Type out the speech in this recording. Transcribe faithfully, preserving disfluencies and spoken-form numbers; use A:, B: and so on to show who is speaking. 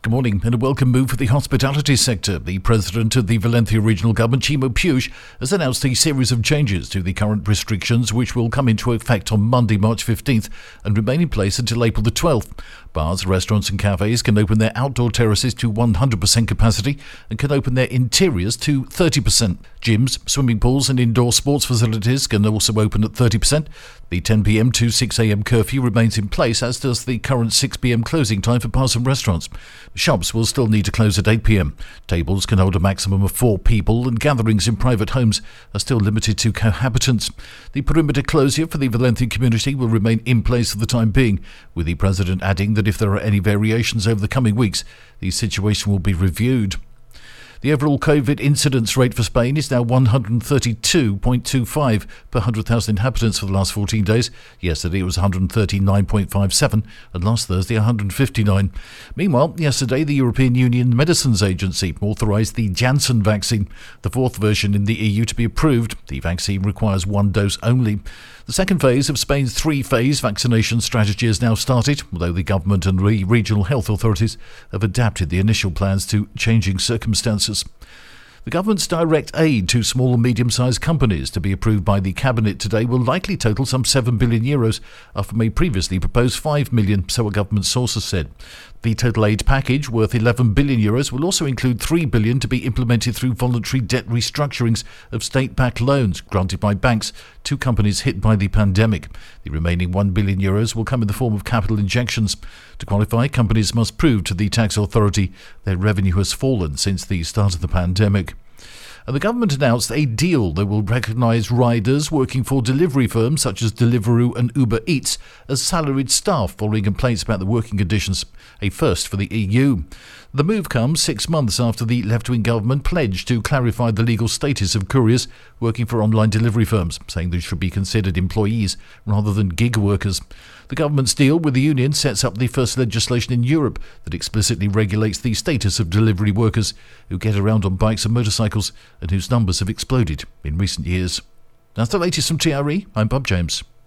A: Good morning and a welcome move for the hospitality sector. The president of the Valencia Regional Government, Chimo Puig, has announced a series of changes to the current restrictions which will come into effect on Monday, March fifteenth and remain in place until April the twelfth. Bars, restaurants and cafes can open their outdoor terraces to one hundred percent capacity and can open their interiors to thirty percent. Gyms, swimming pools and indoor sports facilities can also open at thirty percent. The ten p.m. to six a.m. curfew remains in place, as does the current six p.m. closing time for bars and restaurants. Shops will still need to close at eight p.m. Tables can hold a maximum of four people, and gatherings in private homes are still limited to cohabitants. The perimeter closure for the Valencia community will remain in place for the time being, with the president adding that if there are any variations over the coming weeks, the situation will be reviewed. The overall COVID incidence rate for Spain is now one hundred thirty-two point two five per one hundred thousand inhabitants for the last fourteen days. Yesterday it was one hundred thirty-nine point five seven and last Thursday one hundred fifty-nine. Meanwhile, yesterday the European Union Medicines Agency authorised the Janssen vaccine, the fourth version in the E U to be approved. The vaccine requires one dose only. The second phase of Spain's three-phase vaccination strategy has now started, although the government and re- regional health authorities have adapted the initial plans to changing circumstances. The government's direct aid to small and medium-sized companies to be approved by the Cabinet today will likely total some seven billion euros, up from a previously proposed five million, so a government source has said. The total aid package, worth eleven billion euros, will also include three billion to be implemented through voluntary debt restructurings of state-backed loans granted by banks to companies hit by the pandemic. The remaining one billion euros will come in the form of capital injections. To qualify, companies must prove to the tax authority their revenue has fallen since the start of the pandemic. And the government announced a deal that will recognise riders working for delivery firms such as Deliveroo and Uber Eats as salaried staff following complaints about the working conditions, a first for the E U. The move comes six months after the left-wing government pledged to clarify the legal status of couriers working for online delivery firms, saying they should be considered employees rather than gig workers. The government's deal with the union sets up the first legislation in Europe that explicitly regulates the status of delivery workers who get around on bikes and motorcycles and whose numbers have exploded in recent years. That's the latest from T R E. I'm Bob James.